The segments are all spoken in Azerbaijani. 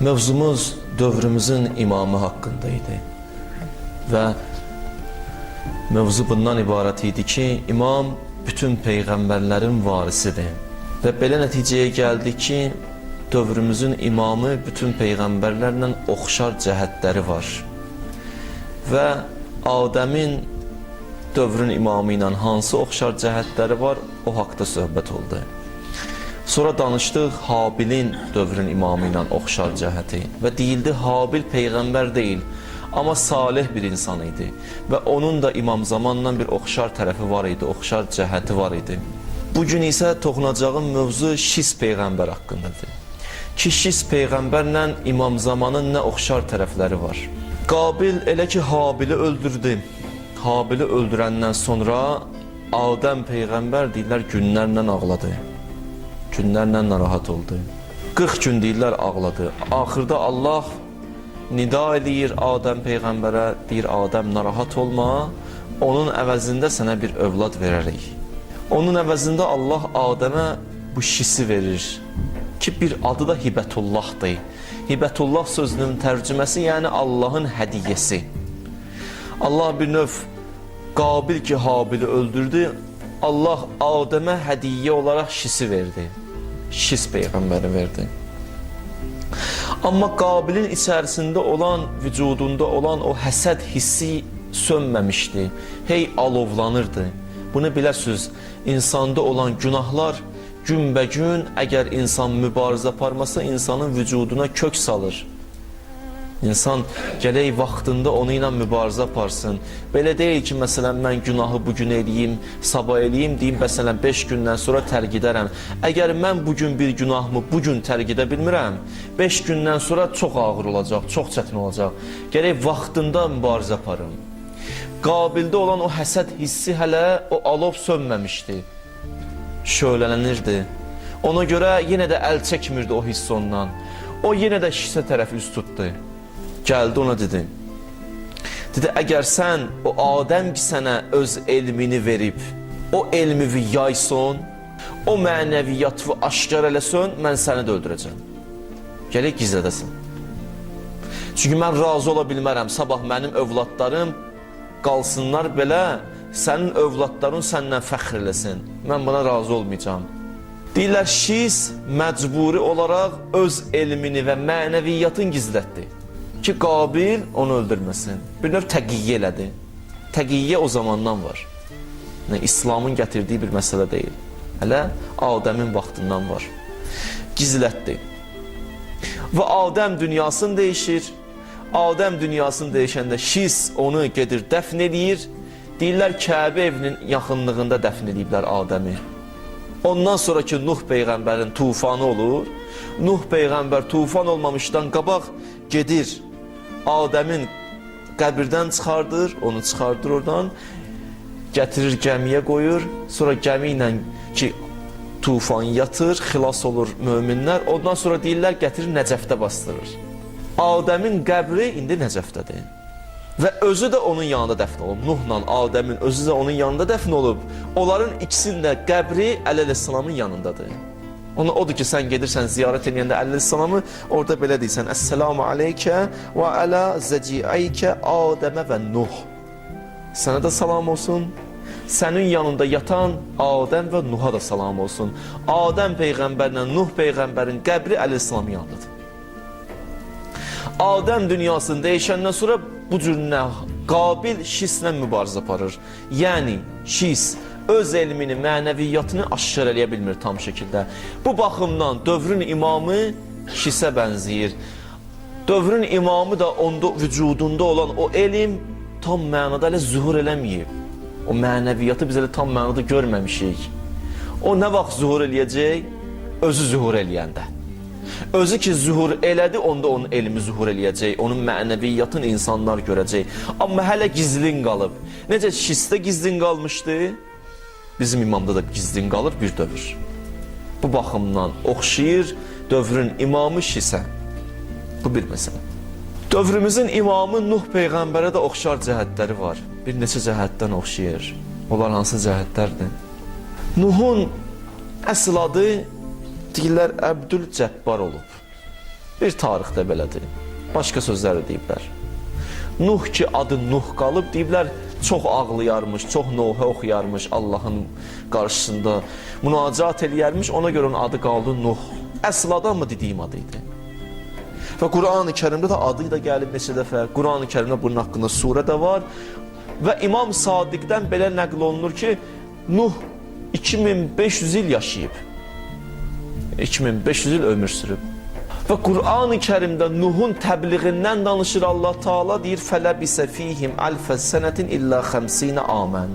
Mövzumuz dövrümüzün imamı haqqındaydı və mövzu bundan ibarət idi ki, imam bütün peyğəmbərlərin varisidir və belə nəticəyə gəldi ki, dövrümüzün imamı bütün peyğəmbərlərlə oxşar cəhətləri var və Adəmin dövrün imamı ilə hansı oxşar cəhətləri var, o haqda söhbət oldu. Sonra danışdıq Habilin dövrün imamı ilə oxşar cəhəti və deyildi Habil peyğəmbər deyil, amma salih bir insan idi və onun da İmam Zamanla bir oxşar tərəfi var idi, oxşar cəhəti var idi. Bugün isə toxunacağım mövzu Şis peyğəmbər haqqındadır. Ki Şis peyğəmbərlə İmam Zamanın nə oxşar tərəfləri var. Qabil elə ki Habili öldürdü. Habili öldürəndən sonra Adəm peyğəmbər deyirlər günlərlə ağladı. Günlərlə narahat oldu. 40 gün deyirlər ağladı. Axırda Allah nida edir Adəm peyğəmbərə, deyir Adəm narahat olma, onun əvəzində sənə bir övlad verərik. Onun əvəzində Allah Adəmə bu şisi verir ki, bir adı da Hibətullahdır. Hibətullah sözünün tərcüməsi yəni Allahın hədiyyəsi. Allah bir növ Qabil ki Habili öldürdü, Allah Adəmə hədiyyə olaraq şisi verdi. Şis peyğəmbəri verdi. Amma Qabilin içərisində olan, vücudunda olan o həsəd hissi sönməmişdi. Hey alovlanırdı. Bunu biləsiniz, insanda olan günahlar günbəgün əgər insan mübarizə aparmasa insanın vücuduna kök salır. İnsan gələk vaxtında onu ilə mübarizə aparsın. Belə deyil ki, məsələn, mən günahı bugün eləyim, sabah eləyim, deyim, məsələn, 5 gündən sonra tərk edərəm. Əgər mən bugün bir günahımı bugün tərk edə bilmirəm, 5 gündən sonra çox ağır olacaq, çox çətin olacaq. Gələk vaxtında mübarizə aparım. Qabildə olan o həsəd hissi hələ o alov sönməmişdi. Şölələnirdi. Ona görə yenə də əl çəkmirdi o hiss ondan. O yenə də şisə tərəf üst tutdu. Gəldi ona dedi. Dedi, əgər sən o Adəm ki sənə öz elmini verib, o elmi yayson, o mənəviyyatı aşkar eləsən, mən səni də öldürəcəm. Gələk gizlədəsən. Çünki mən razı ola bilmərəm, sabah mənim övladlarım qalsınlar belə, sənin övladların səndən fəxr eləsin. Mən buna razı olmayacağım. Deyirlər, Şis məcburi olaraq öz elmini və mənəviyyatını gizlətdi ki, Qabil onu öldürməsin. Bir növ təqiyyə elədi. Təqiyyə o zamandan var. Yəni, İslamın gətirdiyi bir məsələ deyil. Hələ Adəmin vaxtından var. Gizlətdi. Və Adəm dünyasını dəyişir. Adəm dünyasını dəyişəndə Şis onu gedir, dəfn edir. Deyirlər, Kəbə evinin yaxınlığında dəfn ediblər Adəmi. Ondan sonraki Nuh peyğəmbərin tufanı olur. Nuh peyğəmbər tufan olmamışdan qabaq gedir. Adəmin qəbirdən çıxardır, onu çıxardır oradan, gətirir gəmiyə qoyur, sonra gəmi ilə ki tufan yatır, xilas olur möminlər, ondan sonra deyirlər gətirir Nəcəfdə bastırır. Adəmin qəbri indi Nəcəfdədir və özü də onun yanında dəfn olub. Nuhla Adəmin özü də onun yanında dəfn olub. Onların ikisinin də qəbri Əleyhisselamın yanındadır. Odur ki, sən gedirsən ziyarət edəndə Əleyhisselamı, orada belə deyirsən, Əssəlamu aleykə və ələ zəciəykə Adəmə və Nuh. Sənə də salam olsun, sənin yanında yatan Adəm və Nuh'a da salam olsun. Adəm peyğəmbərlə Nuh peyğəmbərin qəbri Əleyhisselamın yanındadır. Adəm dünyasını dəyişəndən sonra bu cür nə? Qabil Şislə mübarizə aparır. Yəni, Şis öz elmini, mənəviyyatını aşkar eləyə bilmir tam şəkildə. Bu baxımdan dövrün imamı Şisə bənzəyir. Dövrün imamı da onda vücudunda olan o elm tam mənada elə zuhur eləməyib. O mənəviyyatı biz elə tam mənada görməmişik. O nə vaxt zuhur eləyəcək? Özü zuhur eləyəndə. Özü ki zuhur elədi, onda onun elmi zuhur eləyəcək, onun mənəviyyatını insanlar görəcək. Amma hələ gizlin qalıb. Necə Şisdə gizlin qalmışdı? Bizim imamda da gizlin qalır bir dövr. Bu baxımdan oxşayır dövrün imamı Şisə. Bu bir məsələ. Dövrümüzün imamı Nuh peyğəmbərə də oxşar cəhətləri var. Bir neçə cəhətdən oxşayır. Onlar hansı cəhətlərdir? Nuhun əsl adı deyirlər Əbdülcəbbar olub. Bir tarixdə belədir. Başqa sözləri deyiblər. Nuh ki adı Nuh qalıb deyiblər, çox ağlayarmış, çox Nuhə oxuyarmış Allahın qarşısında, münacat eləyərmiş, ona görə onun adı qaldı Nuh. Əsl adı mı dediyim adı idi. Və Quran-ı Kərimdə də adı da gəlib neçə dəfə. Quran-ı Kərimdə bunun haqqında surə də var. Və İmam Sadiqdən belə nəql olunur ki, Nuh 2500 il yaşayıb. 2500 il ömür sürüb. Və Quran-ı Kərimdə Nuhun təbliğindən danışır Allah Taala, deyir fələbisə fihim alfə sənətin illə 50 amən.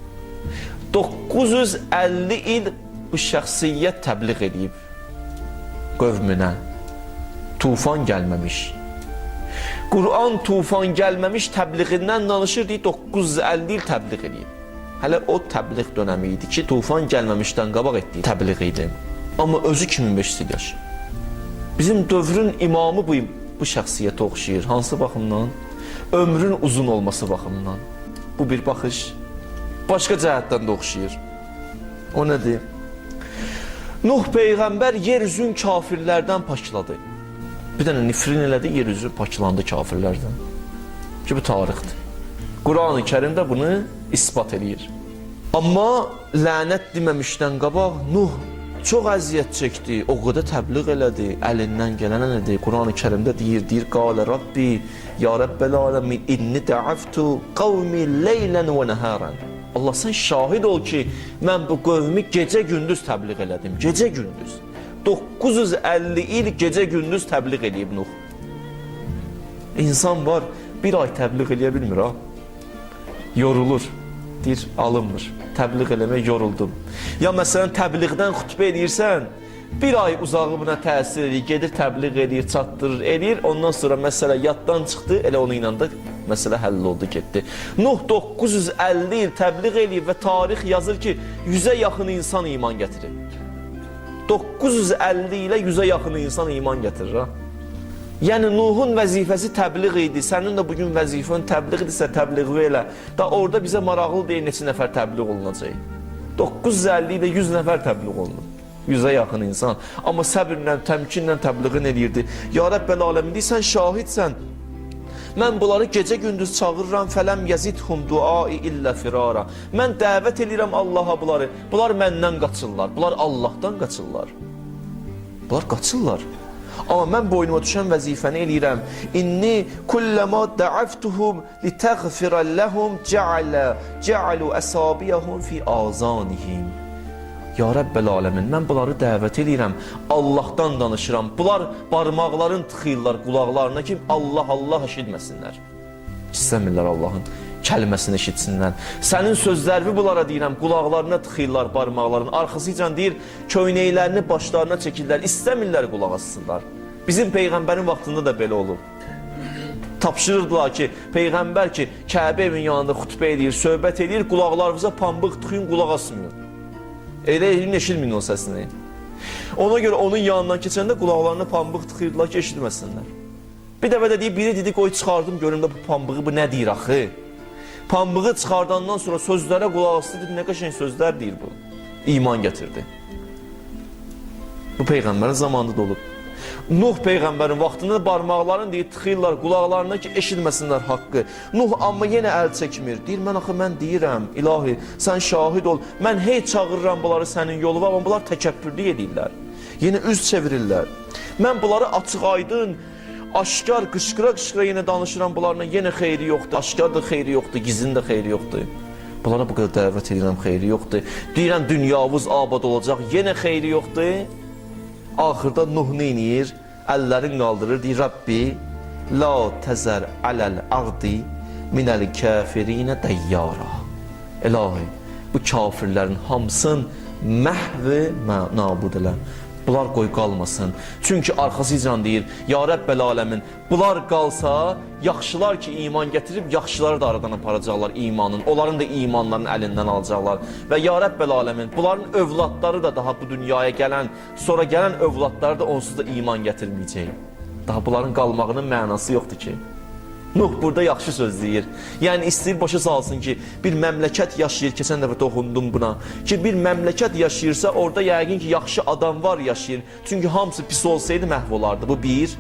950 il bu şəxsiyyət təbliğ edib qövmünə. Tufan gəlməmiş. Quran tufan gəlməmiş təbliğindən danışır, deyir 950 il təbliğ edib. Hələ o təbliğ dönəmi idi ki, tufan gəlməmişdən qabaq etdiyi təbliğ idi. Amma özü 2500 il yaşayıb. Bizim dövrün imamı bu şəxsiyyətə oxşayır. Hansı baxımdan? Ömrün uzun olması baxımından. Bu bir baxış. Başqa cəhətdən də oxşayır. O nədir? Nuh Peyğəmbər yeryüzün kafirlərdən pakladı. Bir dənə nifrin elədi, yeryüzü paklandı kafirlərdən. Ki bu tarixdir. Quran-ı Kərimdə bunu ispat edir. Amma lənət deməmişdən qabaq Nuh çox əziyyət çəkdi, o qədər təbliğ elədi, əlindən gələn elədi. Quran-ı Kərimdə deyir, qalə Rabbi, ya Rabbəl aləmin, inni də'aftu qavmi leylən və nəhərən. Allah, sən şahid ol ki, mən bu qövmi gecə-gündüz təbliğ elədim, gecə-gündüz. 950 il gecə-gündüz təbliğ eləyib Nuh. İnsan var, bir ay təbliğ eləyə bilmir, ha? Yorulur. Deyir, alınmır. Təbliğ eləmək yoruldum. Ya məsələn təbliğdən xutbə edirsən, bir ay uzağı buna təsir edir, gedir təbliğ edir, çatdırır, edir, ondan sonra məsələ yaddan çıxdı, elə onun ilə də məsələ həll oldu, getdi. Nuh 950 il təbliğ eləyib və tarix yazır ki, 100-ə yaxın insan iman gətirir. 950 ilə 100-ə yaxın insan iman gətirir, ha? Yəni Nuhun vəzifəsi təbliğ idi. Sənin də bugün vəzifən təbliğdirsə təbliğ elə. Da orada bizə maraqlı deyil neçə nəfər təbliğ olunacaq. 950 ilə 100 nəfər təbliğ olunur. 100-ə yaxın insan. Amma səbirlə, təmkinlə təbliğin eləyirdi. Ya Rəbbəl aləmin, sən şahidsən. Mən bunları gecə-gündüz çağırıram, fələm yazidhum duai illə firara. Mən dəvət eləyirəm Allaha bunları. Bunlar məndən qaçırlar. Bunlar Allahdan qaçırlar. Bunlar qaçırlar. Amma mən boynuma düşən vəzifəni eləyirəm. İnni kulləmə də'aftuhum litəğfirəlləhum cəalu əsabiyəhum fi azanihim. Ya Rəbbəl aləmin, mən bunları dəvət eləyirəm. Allahdan danışıram. Bunlar barmaqların tıxıyırlar qulaqlarına ki, Allah eşitməsinlər. İstəmirlər Allahın kəlməsini eşitsinlər. Sənin sözlərini bunlara deyirəm, qulaqlarına tıxıyırlar barmaqların, arxasıca deyir, köynəklərini başlarına çəkirlər, istəmirlər qulaq assınlar. Bizim Peyğəmbərin vaxtında da belə olub. Tapşırırdılar ki, Peyğəmbər ki, Kəbə evin yanında xutbə edir, söhbət edir, qulaqlarınıza pambıq tıxıyın, qulaq asmıyor. Elə elin eşitməyin o səsini. Ona görə onun yanından keçəndə qulaqlarına pambıq tıxıyırdılar ki, eşitməsinlər. Bir dəfə də deyib, biri dedi, qoy çıxardım, görüm də bu pambığı, bu nə deyir axı? Pambığı çıxardandan sonra sözlərə qulaq asdı, dedi, nə qəşəng sözlər deyir bu. İman gətirdi. Bu Peyğəmbərin zamanında da olub. Nuh Peyğəmbərin vaxtında barmaqlarını deyir, tıxıyırlar qulaqlarına ki, eşitməsinlər haqqı. Nuh amma yenə əl çəkmir. Deyir, mən deyirəm, ilahi, sən şahid ol. Mən heç çağırıram bunları sənin yoluna, amma bunlar təkəbbürlük edirlər. Yenə üz çevirirlər. Mən bunları açıq aydın, aşkar, qışqıra-qışqıra yenə danışıram bunlarla, yenə xeyri yoxdur. Aşkar da xeyri yoxdur, gizlin də xeyri yoxdur. Bunlara bu qədər dəvət edirəm, xeyri yoxdur. Deyirəm, dünyavuz abad olacaq, yenə xeyri yoxdur. Axırda Nuh neyniyir? Əllərin qaldırır, deyir, Rabbi, la təzər aləl ardi minəl kəfirinə dəyyara. İlahi, bu kafirlərin hamısın məhv-i nabud elə. Bunlar qoy qalmasın. Çünki arxasıcan deyir, ya Rəbbəl aləmin, bunlar qalsa, yaxşılar ki iman gətirib, yaxşıları da aradan aparacaqlar imanın. Onların da imanlarını əlindən alacaqlar. Və ya Rəbbəl aləmin, bunların övladları da daha bu dünyaya gələn, sonra gələn övladları da onsuz da iman gətirməyəcək. Daha bunların qalmağının mənası yoxdur ki. Nuh burada yaxşı söz deyir. Yəni istəyir başa salsın ki, bir məmləkət yaşayır, keçən dəfə toxundum buna, ki bir məmləkət yaşayırsa orada yəqin ki yaxşı adam var yaşayır. Çünki hamısı pis olsaydı məhv olardı. Bu bir.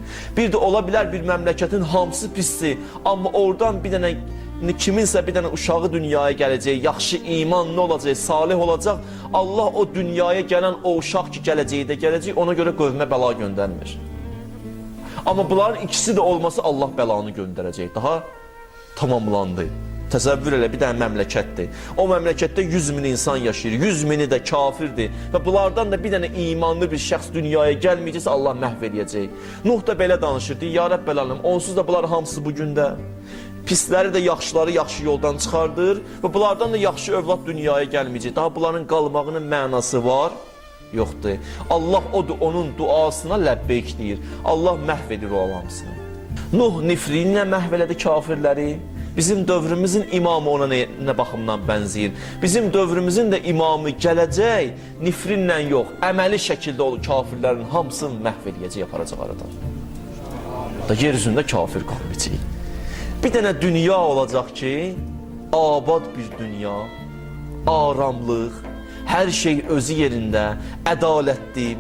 Bir də ola bilər bir məmləkətin hamısı pisdir, amma oradan bir dənə kiminsə bir dənə uşağı dünyaya gələcək, yaxşı imanlı olacaq, salih olacaq. Allah o dünyaya gələn o uşaq ki gələcək, ona görə qövmə bəla göndərmir. Amma bunların ikisi də olmasa Allah bəlanı göndərəcək. Daha tamamlandı. Təsəvvür elə bir dənə məmləkətdir. O məmləkətdə 100 min insan yaşayır, 100 mini də kafirdir və bunlardan da bir dənə imanlı bir şəxs dünyaya gəlməyəcəksə Allah məhv edəcək. Nuh da belə danışırdı, ya Rəbb ələm, onsuz da bunlar hamısı bugündə. Pisləri də yaxşıları yaxşı yoldan çıxardır və bunlardan da yaxşı övlad dünyaya gəlməyəcək. Daha bunların qalmağının mənası var, yoxdur. Allah odur, onun duasına ləbbeyk deyir. Allah məhv edir o hamısını. Nuh nifrinlə məhv elədi kafirləri. Bizim dövrümüzün imamı ona nə baxımdan bənzəyir? Bizim dövrümüzün də imamı gələcək, nifrinlə yox, əməli şəkildə o kafirlərin hamısını məhv edəcək, aparacaq aradan. Da yer üzündə kafir qalmayacaq. Bir dənə dünya olacaq ki, abad bir dünya, aramlıq, hər şey özü yerində, ədalətli,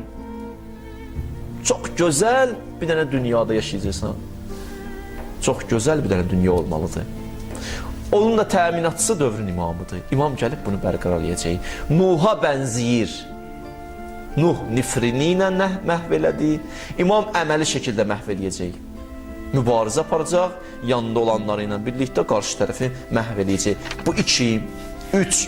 çox gözəl bir dənə dünyada yaşayacaqsan. Çox gözəl bir dənə dünya olmalıdır. Onun da təminatçısı dövrün imamıdır. İmam gəlib bunu bərqərar edəcək. Nuh'a bənzəyir. Nuh nifrini ilə məhv elədi. İmam əməli şəkildə məhv edəcək. Mübarizə aparacaq, yanında olanları ilə birlikdə qarşı tərəfi məhv edəcək. Bu 2, 3.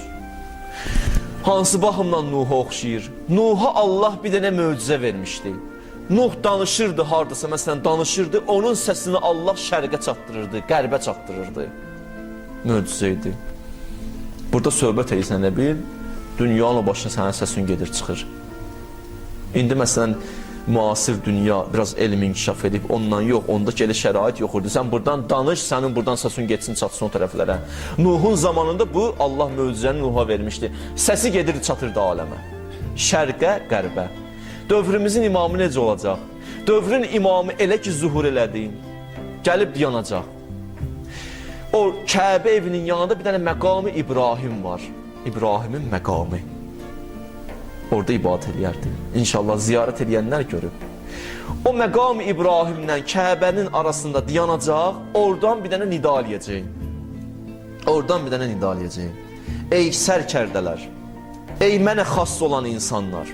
Hansı baxımdan Nuh'a oxşayır? Nuh'a Allah bir dənə möcüzə vermişdi. Nuh danışırdı hardasa, məsələn danışırdı, onun səsini Allah şərqə çatdırırdı, qərbə çatdırırdı. Möcüzə idi. Burada söhbət edirsən nə bil, dünyanın o başına sənin səsin gedir, çıxır. İndi məsələn, müasir dünya biraz elm inkişaf edib, ondan yox, onda elə şərait yox idi. Sən buradan danış, sənin buradan səsin getsin, çatsın o tərəflərə. Nuhun zamanında bu, Allah möcüzəni Nuh'a vermişdi. Səsi gedir, çatırdı aləmə. Şərqə, qərbə. Dövrümüzün imamı necə olacaq? Dövrün imamı elə ki zuhur elədi, gəlib yanacaq. O Kəbə evinin yanında bir dənə məqamı İbrahim var. İbrahimin məqamı. Orada ibadət eləyərdi. İnşallah ziyarət edənlər görüb. O məqam-ı İbrahimlə Kəbənin arasında dayanacaq, oradan bir dənə nida eləyəcək. Oradan bir dənə nida eləyəcək. Ey sərkərdələr, ey mənə xas olan insanlar,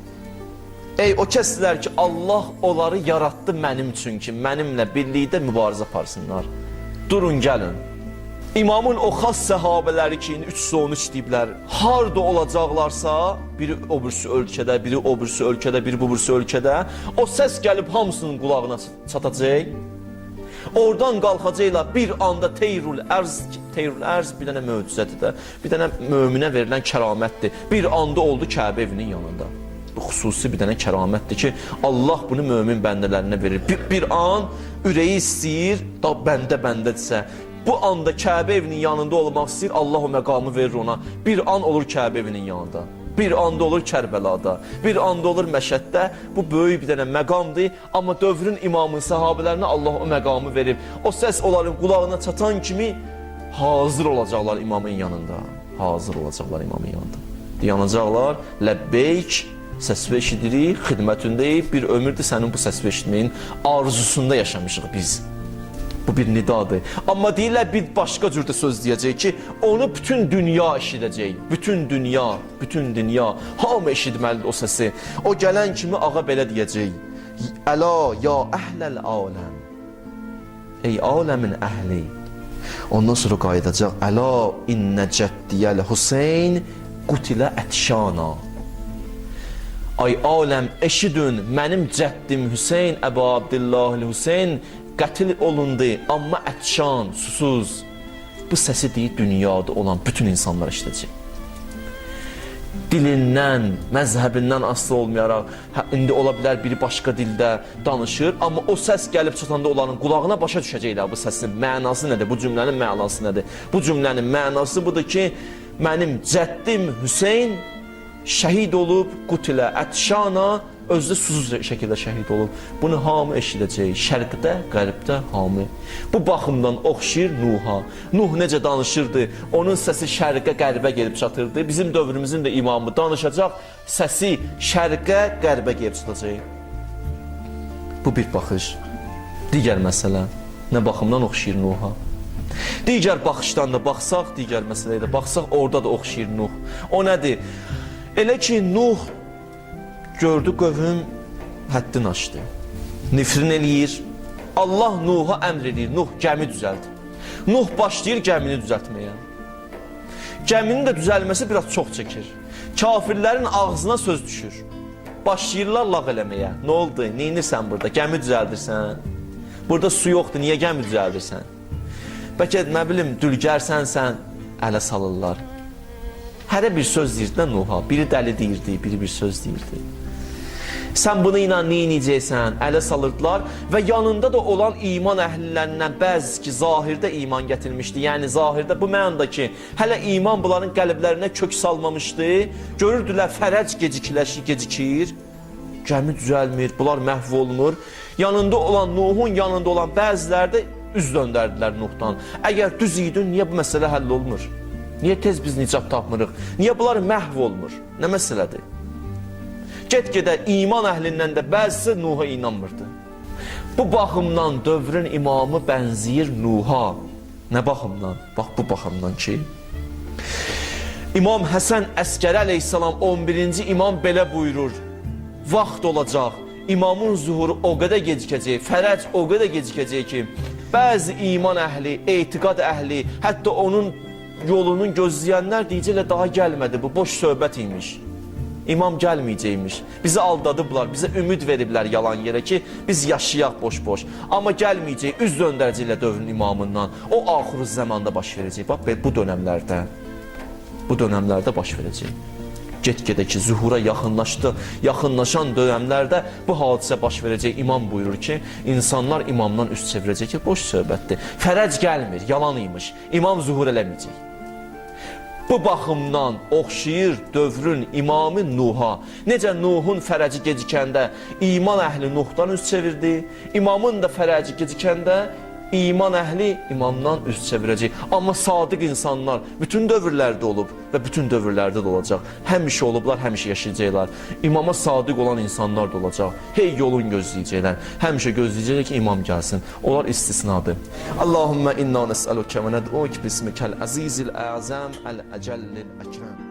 ey o kəslər ki Allah onları yarattı mənim üçün ki, mənimlə birlikdə mübarizə aparsınlar. Durun gəlin. İmamın o xas səhabələri ki, 313 deyiblər, harda olacaqlarsa, biri o birisi ölkədə, biri o birisi ölkədə, biri bu birisi ölkədə, o səs gəlib hamısının qulağına çatacaq. Oradan qalxacaqlar bir anda teyrul ərz bir dənə möcüzədir də, bir dənə möminə verilən kəramətdir. Bir anda oldu Kəbə evinin yanında. Bu xüsusi bir dənə kəramətdir ki, Allah bunu mömin bəndələrinə verir. Bir an ürəyi istəyir, da bəndədirsə, bu anda Kəbə evinin yanında olmaq istəyir, Allah o məqamı verir ona. Bir an olur Kəbə evinin yanında, bir anda olur Kərbəlada, bir anda olur Məşəddə. Bu böyük bir dənə məqamdır, amma dövrün imamın səhabələrinə Allah o məqamı verib. O səs onların qulağına çatan kimi hazır olacaqlar imamın yanında. Hazır olacaqlar imamın yanında. Dayanacaqlar, ləbbeyk, səs eşidirik, xidmətindəyik, bir ömürdür sənin bu səs eşitməyin arzusunda yaşamışıq biz. Bu bir nidadır. Amma deyirlər bir başqa cürdə söz deyəcək ki, onu bütün dünya eşidəcək. Bütün dünya hamı eşitməlidir o səsi. O gələn kimi ağa belə deyəcək. Əla ya əhləl aləm. Ey aləmin əhli. Ondan sonra qayıdacaq. Əla innə cəddiyəl Hüseyn qutilə ətşana. Ay aləm eşidün, mənim cəddim Hüseyn, Əbu Abdillah Hüseyn qətil olundu, amma ətşan, susuz. Bu səsi deyir dünyada olan bütün insanlar işləyəcək. Dilindən, məzhəbindən asılı olmayaraq, indi ola bilər biri başqa dildə danışır, amma o səs gəlib çatanda onların qulağına başa düşəcəklər bu səsin mənası nədir, bu cümlənin mənası nədir. Bu cümlənin mənası budur ki, mənim cəddim Hüseyn şəhid olub, qutilə ətşana, özü susuz şəkildə şəhid olub. Bunu hamı eşidəcək, şərqdə, qərbdə hamı. Bu baxımdan oxşayır Nuh'a. Nuh necə danışırdı, onun səsi şərqə, qərbə gelib çatırdı. Bizim dövrümüzün də imamı danışacaq, səsi şərqə, qərbə gelib çatacaq. Bu bir baxış. Digər məsələ nə baxımdan oxşayır Nuha? Digər baxışdan da baxsaq, digər məsələyə də baxsaq, orada da oxşayır Nuh. O nədir? Elə ki, Nuh gördü qövüm həddini aşdı. Nifrin eləyir. Allah Nuha əmr edir, Nuh gəmi düzəldir. Nuh başlayır gəmini düzəltməyə. Gəminin də düzəlməsi biraz çox çəkir. Kafirlərin ağzına söz düşür. Başlayırlar lağ eləməyə. Nə oldu? Neynirsən burada? Gəmi düzəldirsən. Burada su yoxdur, niyə gəmi düzəldirsən? Bəlkə, nə bilim, dülgərsən sən, ələ salırlar. Hərə bir söz deyirdi Nuha. Biri dəli deyirdi, biri bir söz deyirdi. Sən bunu ilə neyniyəcəksən? Ələ salırdılar və yanında da olan iman əhlilərindən bəzisi ki, zahirdə iman gətirmişdi. Yəni, zahirdə bu mənada ki, hələ iman bunların qəlblərinə kök salmamışdı. Görürdülər, fərəc gecikir, gəmi düzəlmir, bunlar məhv olunur. Yanında olan Nuhun yanında olan bəziləri də üz döndərdilər Nuhdan. Əgər düz idin, niyə bu məsələ həll olmur? Niyə tez biz nicat tapmırıq? Niyə bunlar məhv olmur? Nə məsələdir? Get-gedə iman əhlindən də bəzisi Nuha inanmırdı. Bu baxımdan dövrün imamı bənziyir Nuha. Nə baxımdan? Bax, bu baxımdan ki, İmam Həsən Əskəri əleyhissalam 11-ci imam belə buyurur. Vaxt olacaq, imamın zuhuru o qədər gecikəcək, fərəc o qədər gecikəcək ki, bəzi iman əhli, etiqad əhli, hətta onun yolunun gözləyənlər deyəcəklər, daha gəlmədi, bu boş söhbət imiş. İmam gəlməyəcəkmiş. Bizi aldadıblar, bizə ümid veriblər yalan yerə ki, biz yaşayaq boş-boş. Amma gəlməyəcək, üz döndərəcəklər dövrün imamından. O axırı zamanda baş verəcək. Bax, bu dönəmlərdə baş verəcək. Get-gedə ki, zuhura yaxınlaşan dönəmlərdə bu hadisə baş verəcək. İmam buyurur ki, insanlar imamdan üst çevirəcək ki, boş söhbətdir. Fərəc gəlmir, yalan imiş. İmam zuhur eləməyəcək. Bu baxımdan oxşayır dövrün imamı Nuha. Necə Nuhun fərəci gecikəndə iman əhli Nuhdan üst çevirdi, imamın da fərəci gecikəndə iman əhli imamdan üst çevirəcək. Amma sadiq insanlar bütün dövrlərdə olub və bütün dövrlərdə də olacaq. Həmişə olublar, həmişə yaşayacaqlar. İmama sadiq olan insanlar da olacaq. Hey yolun gözləyəcəklər. Həmişə gözləyəcəklər ki, imam gəlsin. Onlar istisnadır. Allahümmə inna nəsəlükə və nəd'uk bismikəl əzizil əzəm əl-əcəllil əkrəm.